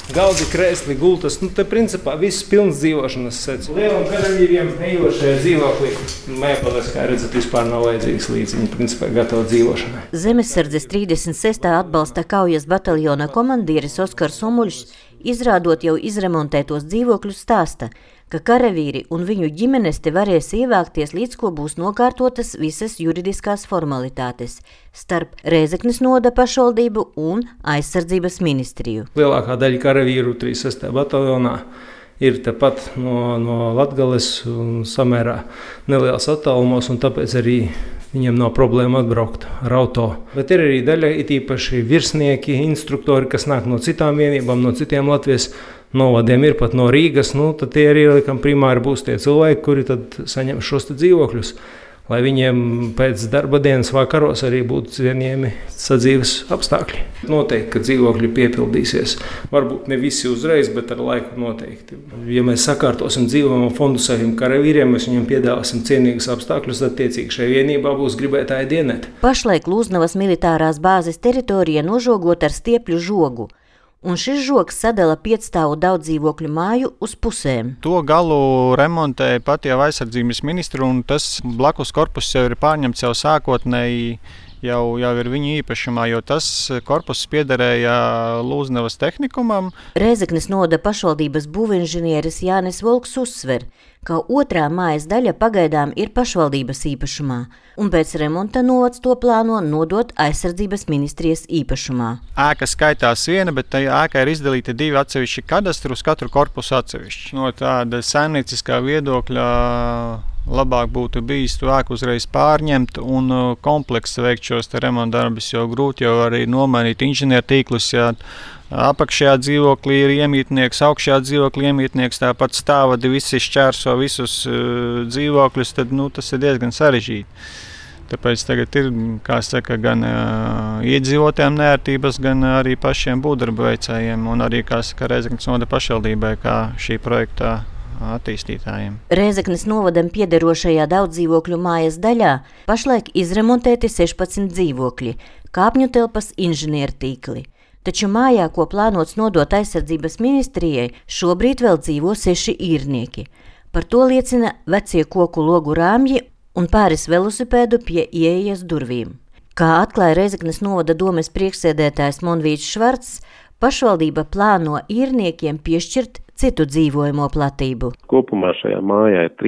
galdi, krēsli, gultas. Te principā viss pilns dzīvošanas sets. Lielam karavīriem ejošajā dzīvoklī mēbeles, kā redzat, vispār nav vajadzīgs līdz viņi principā gatava dzīvošanai. Zemesardzes 36. atbalsta kaujas bataljona komandieris Oskars Omuļs, izrādot jau izremontētos dzīvokļus, stāsta, ka karavīri un viņu ģimenes te varēs ievākties, līdz ko būs nokārtotas visas juridiskās formalitātes starp Rēzeknes novada pašvaldību un aizsardzības ministriju. Lielākā daļa karavīru 36. bataljonā ir tepat no Latgales un samērā neliels attālumos, un tāpēc arī viņiem nav problēma atbraukt ar auto. Bet ir arī daļa, it īpaši virsnieki, instruktori, kas nāk no citām vienībām, no citiem Latvijas novadiem, ir pat no Rīgas. Tad tie arī laikam primāri būs tie cilvēki, kuri tad saņem šos dzīvokļus, lai viņiem pēc darba dienas vakaros arī būtu cienījami sadzīves apstākļi. Noteikti, ka dzīvokļi piepildīsies. Varbūt ne visi uzreiz, bet ar laiku noteikti. Ja mēs sakārtosim dzīvojamo fondu saviem karavīriem, mēs viņiem piedāvāsim cienīgus apstākļus, tad attiecīgi šai vienībā būs gribētāji dienēt. Pašlaik Lūznavas militārās bāzes teritorija nožogot ar stiepļu žogu. Un šis žogs sadala 5-stāvu daudzdzīvokļu māju uz pusēm. To galu remontēja pat jau aizsardzības ministru, un tas blakus korpus jau ir pārņemts jau sākotnēji, jau ir viņa īpašumā, jo tas korpus piederēja Lūznavas tehnikumam. Rēzeknes novada pašvaldības būvinženieris Jānis Volks uzsver, ka otrā mājas daļa pagaidām ir pašvaldības īpašumā, un pēc remonta novads to plāno nodot aizsardzības ministrijas īpašumā. Ēka skaitās viena, bet tajā ēkā ir izdalīti 2 atsevišķi kadastri, uz katru korpusu atsevišķi. No tāda saimnieciskā viedokļa labāk būtu bijis to ēku uzreiz pārņemt un kompleksi veikt šos remonta darbus, jo grūti jau arī nomainīt inženiertīklus, ja apakšējā dzīvoklī ir iemītnieks, augšējā dzīvoklī iemītnieks, tāpat stāvadi visi šķērso visus dzīvokļus, tad tas ir diezgan sarežģīti. Tāpēc tagad ir, kā saka, gan iedzīvotājiem neērtības, gan arī pašiem būvdarba veicējiem un arī, kā saka, Rēzeknes novada pašvaldībai, kā šī projekta attīstītājiem. Rēzeknes novadam piederošajā daudzdzīvokļu mājas daļā pašlaik izremontēti 16 dzīvokļi, kāpņu telpas inženiertīkli. Taču mājā, ko plānots nodot aizsardzības ministrijai, šobrīd vēl dzīvo 6 īrnieki. Par to liecina vecie koku logu rāmji un pāris velosipēdu pie ieejas durvīm. Kā atklāja Rēzeknes novada domes priekšsēdētājs Monvīts Švarcs, pašvaldība plāno īrniekiem piešķirt citu dzīvojamo platību. Kopumā šajā mājā ir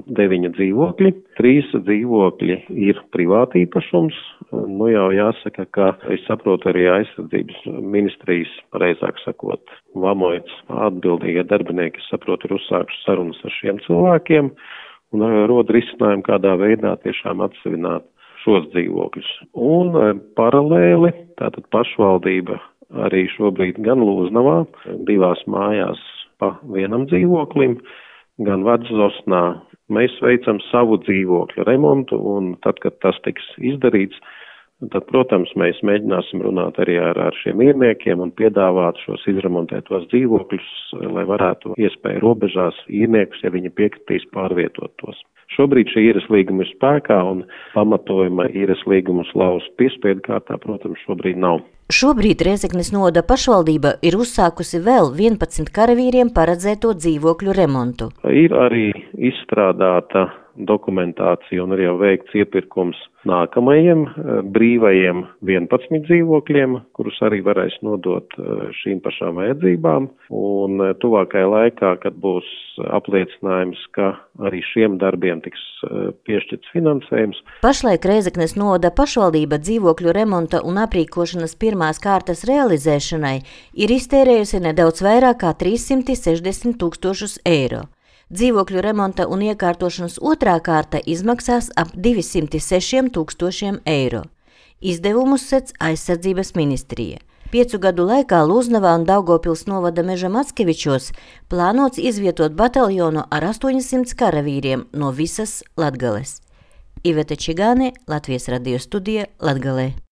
39 dzīvokļi. 3 dzīvokļi ir privāti īpašums. Jau jāsaka, ka es saprotu arī aizsardzības ministrijas, pareizāk sakot, Vamojas atbildīgie darbinieki, es saprotu, ir uzsākuši sarunas ar šiem cilvēkiem un rod risinājumu, kādā veidā tiešām atsevināt šos dzīvokļus. Un paralēli tātad pašvaldība arī šobrīd gan Lūznavā, 2 mājās pa vienam dzīvoklim, gan Vadzosnā. Mēs veicam savu dzīvokļu remontu, un tad, kad tas tiks izdarīts, tad, protams, mēs mēģināsim runāt arī ar šiem īrniekiem un piedāvāt šos izremontētos dzīvokļus, lai varētu iespēju robežās īrniekus, ja viņi piekritīs, pārvietot tos. Šobrīd šī īres līguma ir spēkā, un pamatojuma īres līgumus lauzt piespiedu kārtā, protams, šobrīd nav. Šobrīd Rēzeknes novada pašvaldība ir uzsākusi vēl 11 karavīriem paredzēto dzīvokļu remontu. Ir arī izstrādāta dokumentācija un arī jau veikts iepirkums nākamajiem brīvajiem 11 dzīvokļiem, kurus arī varēs nodot šīm pašām vajadzībām. Un tuvākajā laikā, kad būs apliecinājums, ka arī šiem darbiem tiks piešķirts finansējums. Pašlaik Rēzeknes novada pašvaldība dzīvokļu remonta un aprīkošanas pirmās kārtas realizēšanai ir iztērējusi nedaudz vairāk kā 360 000 eiro. Dzīvokļu remonta un iekārtošanas otrā kārta izmaksās ap 206 000 eiro. Izdevumus sedz aizsardzības ministrija. 5 gadu laikā Lūznavā un Daugavpils novada meža Mackevičos plānots izvietot bataljonu ar 800 karavīriem no visas Latgales. Iveta Čigāne, Latvijas radio studija, Latgalē.